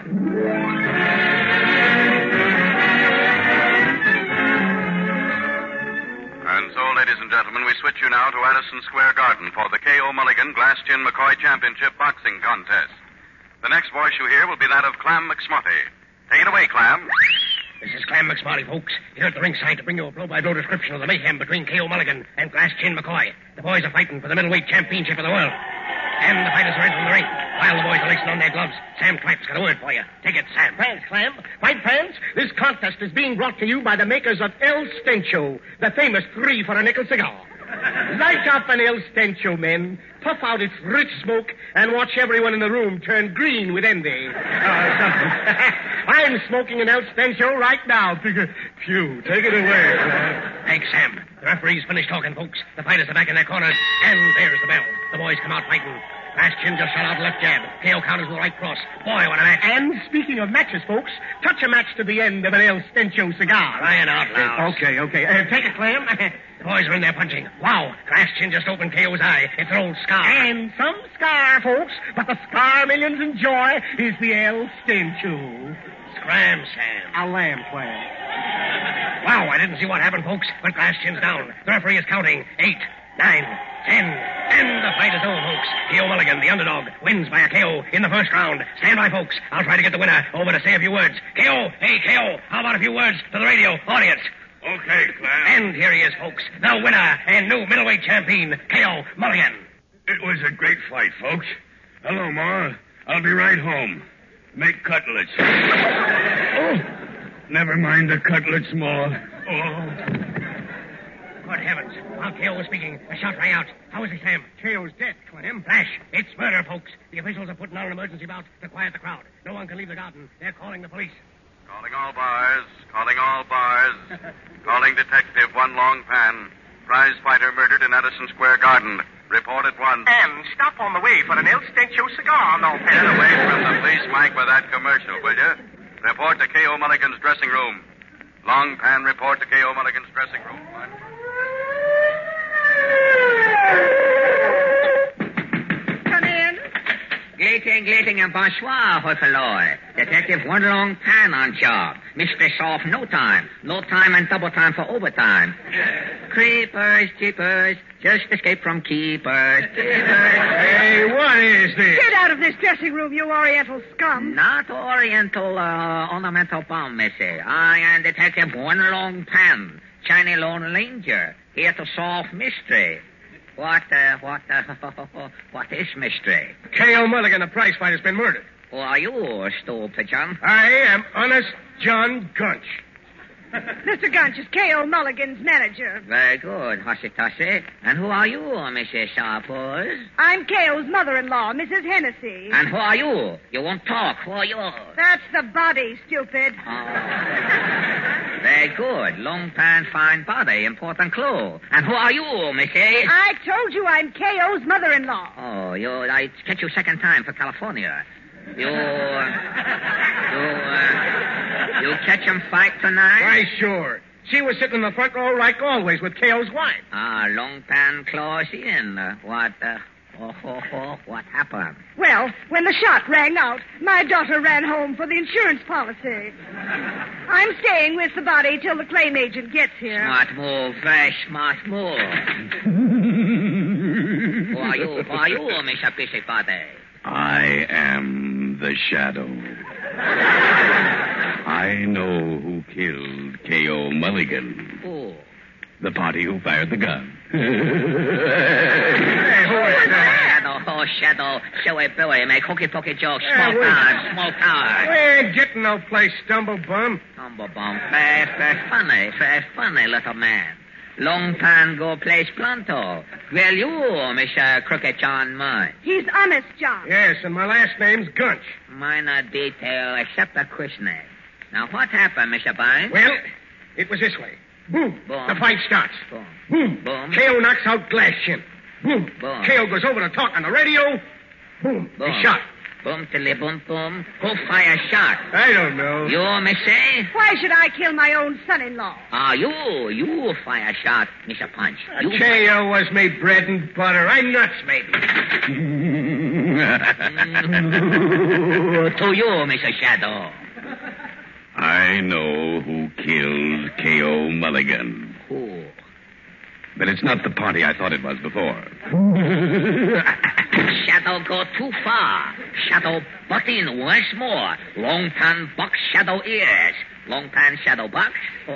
And so, ladies and gentlemen, we switch you now to Addison Square Garden for the K O. Mulligan Glass Chin McCoy Championship Boxing Contest. The next voice you hear will be that of Clam McSmarty. Take it away, Clam.
This is Clam McSmarty, folks. Here at the ringside to bring you a blow-by-blow description of the mayhem between K O. Mulligan and Glass Chin McCoy. The boys are fighting for the middleweight championship of the world. And the fighters are entering the ring. While the boys are lacing on their gloves, Sam Tripe's got a word for you. Take it, Sam.
Thanks, Clam. Fight fans, this contest is being brought to you by the makers of El Stencho, the famous three-for-a-nickel cigar. Light up an El Stencho, men. Puff out its rich smoke and watch everyone in the room turn green with envy. Uh, something. I'm smoking an El Stencho right now. Phew, take it away.
Thanks, Sam. The referee's finished talking, folks. The fighters are back in their corners, and there's the bell. The boys come out fighting. Glass Chin just shot out a left jab. K O counters with the right cross. Boy, what a match.
And speaking of matches, folks, touch a match to the end of an El Stencho cigar.
Crying out loud.
Okay, okay. Uh, take it, Clam.
The boys are in there punching. Wow, Glass Chin just opened K O's eye. It's an old scar.
And some scar, folks, but the scar millions enjoy is the El Stencho.
Scram, Sam.
A lamb, Clam.
Wow, I didn't see what happened, folks, but Glass Chin's down. The referee is counting. Eight, nine, ten, and the fight is over, folks. K O. Mulligan, the underdog, wins by a K O in the first round. Stand by, folks. I'll try to get the winner over to say a few words. K O, hey, K O, how about a few words to the radio audience?
Okay, Clam.
And here he is, folks, the winner and new middleweight champion, K O. Mulligan.
It was a great fight, folks. Hello, Ma. I'll be right home. Make cutlets. Oh, never mind the cutlets, Ma. Oh.
Good heavens. While K O was speaking, a shot rang out. How is he, Sam?
K O's dead, Clam.
Flash, it's murder, folks. The officials are putting on an emergency bout to quiet the crowd. No one can leave the garden. They're calling the police.
Calling all bars. Calling all bars. Calling Detective One Long Pan. Prize fighter murdered in Addison Square Garden. Report at once.
And stop on the way for an El Stencho cigar, no
Get away from the police mic with that commercial, will you? Report to K O. Mulligan's dressing room. Long Pan, report to K O. Mulligan's dressing room.
Come in.
Greeting, greeting, and bonsoir, Hoffeloy. Detective One Long Pan on job. Mistress off no time. No time and double time for overtime. creepers, jeepers. Just escape from keepers.
Hey, what is this?
Get out of this dressing room, you Oriental scum.
Not Oriental uh, ornamental bomb, missy. I am Detective One Long Pan, Chinese Lone Ranger, here to solve mystery. What, uh, what, uh, what is mystery?
K O. Mulligan, the prize fighter's been murdered.
Who are you, stupid John?
I am Honest John Gunch.
Mister Gunch is K O. Mulligan's manager.
Very good, hussy tussy. And who are you, Missus Sharples?
I'm K O's mother-in-law, Missus Hennessy.
And who are you? You won't talk. Who are you?
That's the body, stupid.
Oh. Very good. Long pan, fine body. Important clue. And who are you, Missy?
I told you I'm K O's mother-in-law.
Oh, you, I catch you second time for California. You, uh, you, uh, you catch him fight tonight?
Why, sure. She was sitting in the front row like always with K O's wife.
Ah, long pan close in. Uh, what, uh, oh, oh, oh, what happened?
Well, when the shot rang out, my daughter ran home for the insurance policy. I'm staying with the body till the claim agent gets here.
Smart move, very smart move. Who are you? Who are you, Mister Busybody?
I am the Shadow. I know who killed K O. Mulligan.
Who?
The party who fired the gun.
Hey, who is that?
Shadow, oh, Shadow. Showy Billy, make hokey-pokey jokes.
Yeah,
Small
we-
time, small
We
time.
ain't getting no place, stumblebum.
Humble bum. Very, very funny, very funny little man. Long time go place pronto. Well, you, Mister Crooked John mine.
He's honest, John.
Yes, and my last name's Gunch.
Minor detail except the christening. Now, what happened, Mister Bynes?
Well, it was this way. Boom.
Boom.
The fight starts.
Boom.
Boom.
Boom.
K O knocks out Glass Chin. Boom.
Boom.
K O goes over to talk on the radio. Boom.
Boom.
He's shot.
Boom, tilly, boom, boom. Who fire shot?
I don't know.
You, Missy?
Why should I kill my own son-in-law?
Ah, you, you fire shot, Mister Punch. You
K O was made bread and butter. I'm nuts, maybe.
To you, Mister Shadow.
I know who killed K O. Mulligan.
Who?
But it's not the party I thought it was before.
Shadow go too far. Shadow butt in once more. Long pan box shadow ears. Long pan shadow box.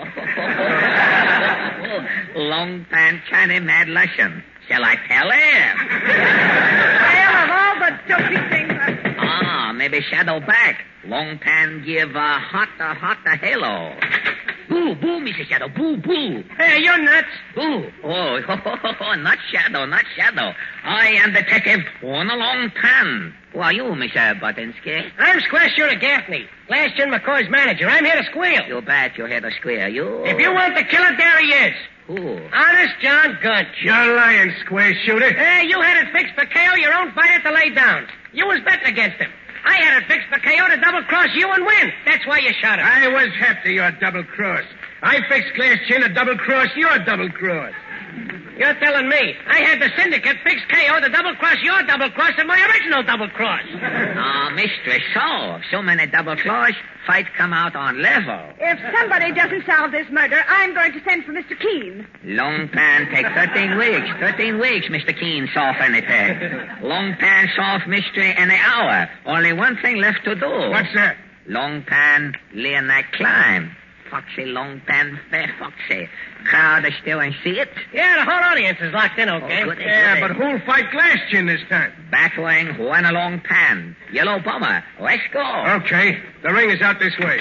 Long pan China mad lesson. Shall I tell him?
Well, of all the dopey things I...
Ah, maybe shadow back. Long pan give a hot, a hot, a halo. Boo, boo, Mister Shadow, boo, boo.
Hey, you're nuts.
Boo. Oh, not Shadow, not Shadow. I am Detective One Long Pan. Who are you, Mister Buttinsky?
I'm Square Shooter Gaffney, Glass Chin McCoy's manager. I'm here to squeal.
You bet you're here to square. You.
If you want the killer, there he is.
Who?
Honest John Gunch.
You're lying, square shooter.
Hey, you had it fixed for K O, your own fighter to lay down. You was betting against him. I had it fixed for K O to double-cross you and win. That's why you shot him.
I was hefty, your double-cross. I fixed Glass Chin to double-cross your double-cross.
You're telling me. I had the syndicate fix K O to double-cross your double-cross and my original double-cross.
Ah, mistress, so. So many double-cross, fight come out on level.
If somebody doesn't solve this murder, I'm going to send for Mister Keene.
Long pan take thirteen weeks. Thirteen weeks, Mister Keene, solve anything. Long pan solve mystery in an hour. Only one thing left to do.
What's that?
Long pan, Leonard climb. Foxy, long pan, fair foxy. Crowd is still in see it?
Yeah, the whole audience is locked in, okay?
Oh, goody,
Yeah,
goody.
but who'll fight Glass Chin this time?
Batwing, one a long pan. Yellow bomber, let's go.
Okay, the ring is out this way.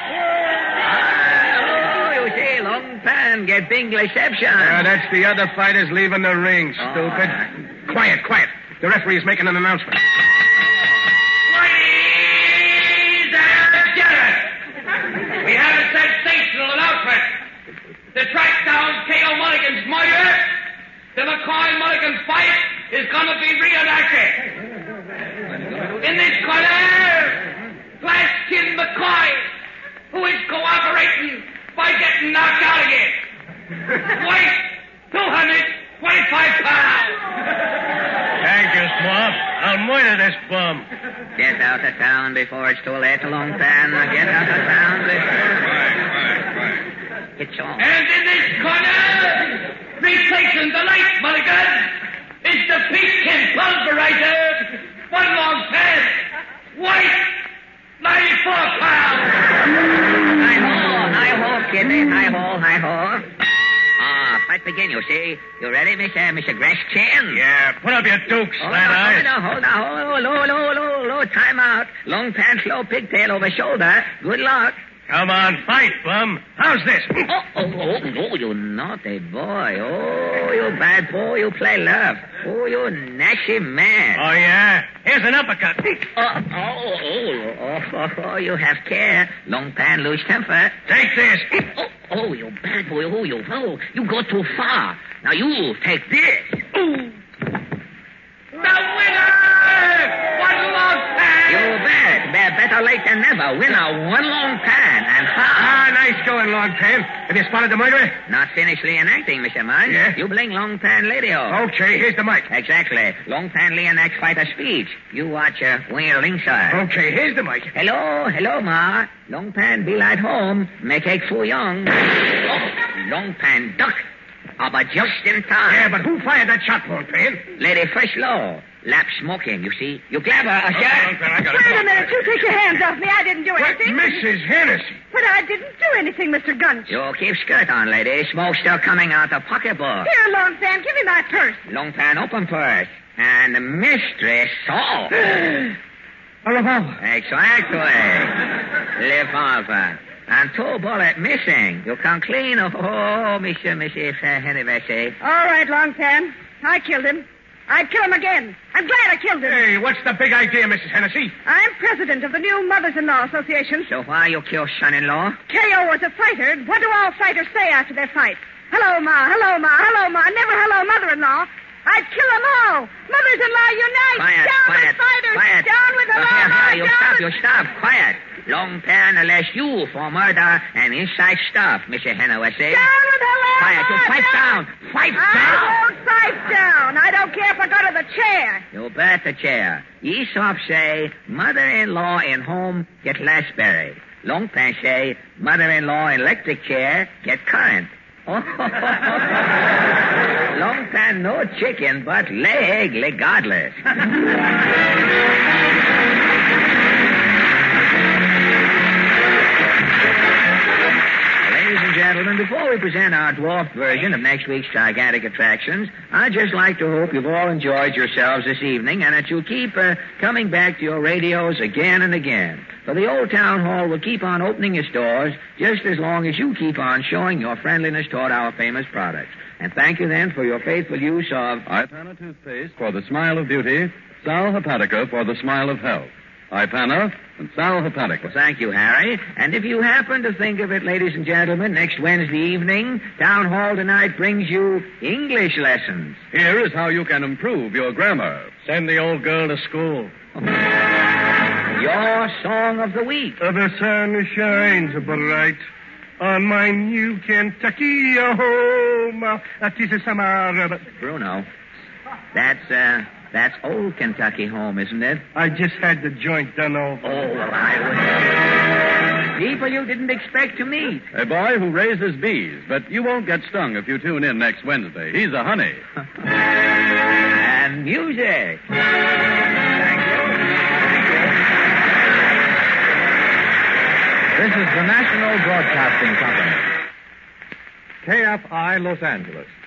Oh, you see, long pan get big reception.
Uh, that's the other fighters leaving the ring,
Oh.
stupid. Quiet, quiet. The referee is making an announcement.
Ladies and gentlemen, we have a sensational announcement. To track down K O. Mulligan's murder, the McCoy Mulligan fight is going to be reenacted. In this corner, Glass Chin McCoy, who is cooperating by getting knocked out again. Weight, two hundred twenty-five pounds.
Thank you, Swamp. I'll murder this bum.
Get out of town before it's too late, long pan. Get out of town before... It's on.
And in this corner, Three stations, a light, Mulligan. It's the Peachkin pulverizer. One long pad. White. ninety-four pounds.
Hi-ho, hi-ho, kidney. Hi-ho, hi-ho. Ah, fight begin, you see. You ready, Mister Mister Grashchin?
Yeah, put up your dukes,
Hold
Slat
on,
Eye.
hold on, hold on, hold on. Low, low, low, low. Time out. Long pants, low pigtail over shoulder. Good luck.
Come on, fight, bum. How's this?
Oh, oh, oh, oh, you naughty boy. Oh, you bad boy. You play love. Oh, you nasty man.
Oh, yeah? Here's an uppercut.
Oh, oh, oh, oh, oh, oh, you have care. Long pan, lose temper.
Take this.
Oh, oh, you bad boy. Oh, you, oh, you go too far. Now you take this. Ooh.
The winner! One long pan!
You bet. Be- Better late than never. Winner, one long pan. And how?
Ah, nice going, Long Pan. Have you spotted the murderer?
Not finished reenacting, Mister Munn.
Yeah?
You bring Long Pan radio.
Okay, here's the mic.
Exactly. Long Pan reenacts fight a speech. You watch uh, when you're ringside.
Okay, here's the mic.
Hello, hello, Ma. Long Pan be like home. May take Fu Young. Oh, Long Pan duck. Aber just in time.
Yeah, but who fired that shot, Long Pan?
Lady Fresh Law. Lap smoking, you see. You grab her a
Okay,
shot.
Long Pan, I got
Wait
it.
a minute. You take your hands off me. I didn't do
What,
anything.
Missus Hennessy?
But I didn't do anything, Mister Gunch.
You keep skirt on, lady. Smoke still coming out the pocketbook.
Here, Long Sam, give me my purse.
Long Pan open first. And the mistress saw.
A revolver.
Exactly. Revolver. And two bullet missing. You come clean. Oh, Mister Missus Hennessy.
All right, Long Sam. I killed him. I'd kill him again. I'm glad I killed him.
Hey, what's the big idea, Missus Hennessy?
I'm president of the new Mothers-in-Law Association.
So why you kill son-in-law?
K O was a fighter. What do all fighters say after their fight? Hello, Ma. Hello, Ma. Hello, Ma. Never hello, mother-in-law. I'd kill them all. Mothers-in-law unite.
Quiet,
Down
quiet,
with fighters.
quiet.
Down with the
Look
law.
here, here, you
down
stop,
with...
you stop. Quiet. Long Pan arrest you for murder and inside stuff, Mister Hennessy.
Down with the law.
Quiet, you fight down. Fight
I
down.
won't fight down. I don't care if I go to the chair.
You bet the chair. Aesop say, mother-in-law in home get raspberry. Long Pan say, mother-in-law in electric chair get current. Long Pan no chicken, but leg regardless. Ladies and gentlemen, before we present our dwarfed version of next week's gigantic attractions, I'd just like to hope you've all enjoyed yourselves this evening and that you'll keep uh, coming back to your radios again and again. For the old town hall will keep on opening its doors just as long as you keep on showing your friendliness toward our famous products. And thank you then for your faithful use of
Ipana toothpaste for the smile of beauty, Sal Hepatica for the smile of health. Ipana and Sal Hepatica.
Well, thank you, Harry. And if you happen to think of it, ladies and gentlemen, next Wednesday evening, Town Hall Tonight brings you English lessons.
Here is how you can improve your grammar.
Send the old girl to school.
Your song of the week.
Uh, the sun shines bright on my new Kentucky home. Uh, tis a summer.
Bruno, that's, uh, that's old Kentucky home, isn't it?
I just had the joint done over.
Oh, well, I would... People you didn't expect to meet.
A boy who raises bees, but you won't get stung if you tune in next Wednesday. He's a honey.
And music. Thank you.
This is the National Broadcasting Company.
K F I, Los Angeles.